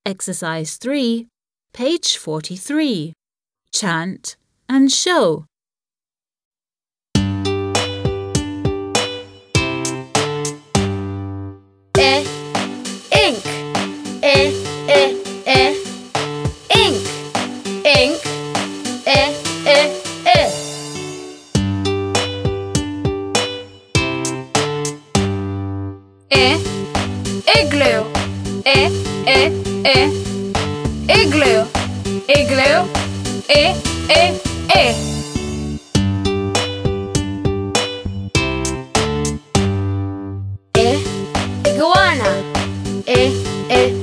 Exercise 3, page 43. Chant and show. Ink, ink, ink, igloo, igloo, igloo, iguana,